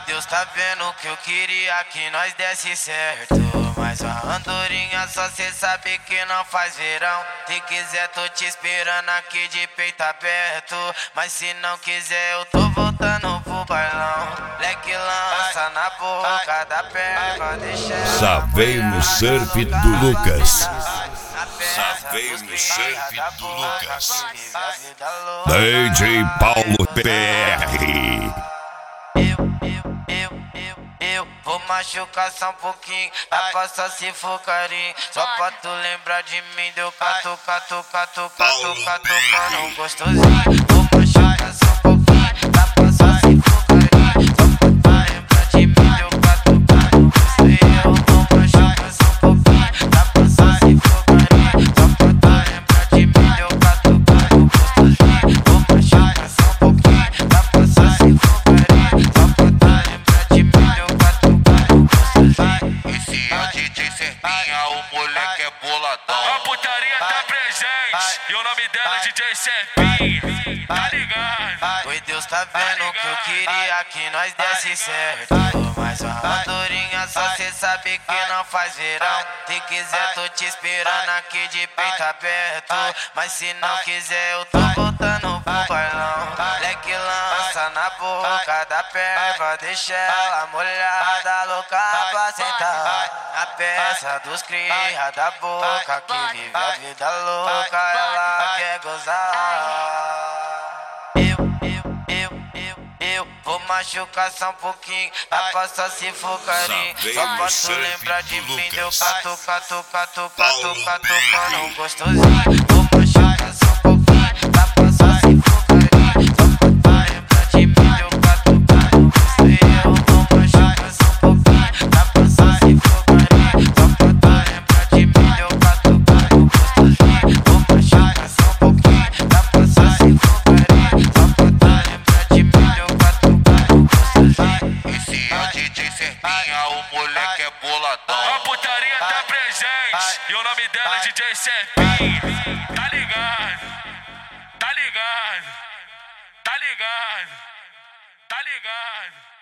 Deus tá vendo que eu queria que nós desse certo, mas a andorinha só cê sabe que não faz verão. Se quiser tô te esperando aqui de peito aberto, mas se não quiser eu tô voltando pro bailão. Leque lança na boca da perna, deixa. Já veio no surf do Lucas. Já veio no surf do Lucas. DJ Paulo PR. Eu vou machucar só um pouquinho, dá pra só se for carinho. Só pra tu lembrar de mim, deu catucando gostosinho. Vou machucar só um pouquinho, dá pra só se for carinho. Só pra tu lembrar de mim, deu catucando gostosinho. Vou machucar só um pouquinho, dá pra só se for carinho. Só pra tu lembrar de mim, deu catucando gostosinho. Vou machucar só um pouquinho, dá pra só se for carinho. Só pra tu lembrar de mim, deu catucando gostosinho. Esse é o DJ Serpinha, o moleque é boladão. A putaria tá presente e o nome dela é DJ Serpinha, tá ligado? Pois Deus tá vendo que eu queria que nós desse certo, mas a andorinha só cê sabe que não faz verão. Se quiser tô te esperando aqui de peito aberto, mas se não quiser eu tô voltando pro bailão. Leque lança na boca da perna, deixa ela molhada, louca pra sentar. A peça dos cria da boca que vive a vida louca, ela quer gozar. Eu vou machucar só um pouquinho, dá pra só se for carinho. Só pra tu lembrar de mim, deu catucando gostosinho. Vou machucar só um pouquinho, dá pra só se for carinho. Só pra tu lembrar de mim, deu catucando gostosinho. Vou machucar só um pouquinho, dá pra só se for carinho. Só pra tu lembrar de mim, deu catucando gostosinho. Vou machucar só um pouquinho, dá pra só se for carinho. Só pra tu lembrar de mim, deu catucando gostosinho. Esse é o DJ Serpinha, o moleque é boladão. A putaria tá presente e o nome dela é DJ Serpinha, tá ligado? Tá ligado? Tá ligado? Tá ligado?